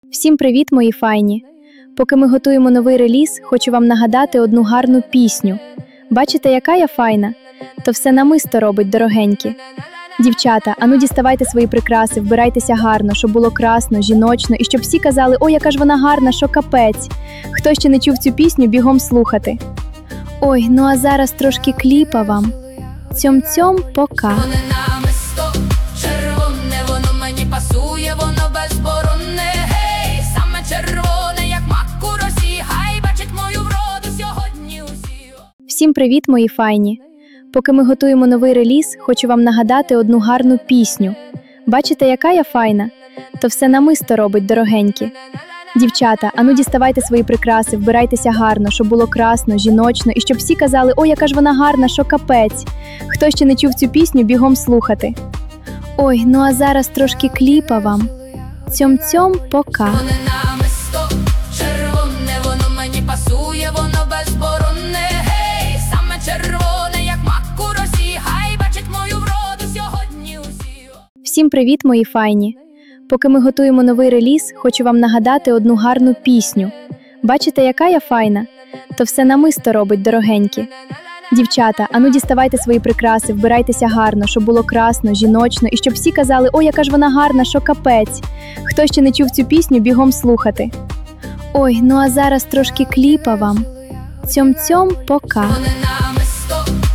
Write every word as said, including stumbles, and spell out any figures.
Всім привіт, мої файні! Поки ми готуємо новий реліз, хочу вам нагадати одну гарну пісню. Бачите, яка я файна? То все намисто робить, дорогенькі. Дівчата, ану діставайте свої прикраси, вбирайтеся гарно, щоб було красно, жіночно, і щоб всі казали: «Ой, яка ж вона гарна, що капець!» Хто ще не чув цю пісню, бігом слухати. Ой, ну а зараз трошки кліпа вам. Цьом-цьом, пока. Пасує воно безборонне, гей, саме червоне, як мак у росі, хай бачить мою вроду сьогодні усі. Всім привіт, мої файні! Поки ми готуємо новий реліз, хочу вам нагадати одну гарну пісню. Бачите, яка я файна? То все намисто робить, дорогенькі. Дівчата, ану діставайте свої прикраси, вбирайтеся гарно, щоб було красно, жіночно, і щоб всі казали: «Ой, яка ж вона гарна, що капець!» Хто ще не чув цю пісню, бігом слухати. Ой, ну а зараз трошки кліпа вам. Цьом-цьом, пока. Воно намисто червоне, воно мені пасує, воно безборонне, гей, саме червоне, як мак у росі, хай бачить мою вроду сьогодні усі. Всім привіт, мої файні! Поки ми готуємо новий реліз, хочу вам нагадати одну гарну пісню. Бачите, яка я файна? То все намисто робить, дорогенькі. Дівчата, ану діставайте свої прикраси, вбирайтеся гарно, щоб було красно, жіночно, і щоб всі казали: «Ой, яка ж вона гарна, що капець!» Хто ще не чув цю пісню, бігом слухати. Ой, ну а зараз трошки кліпа вам. Цьом-цьом, пока. Воно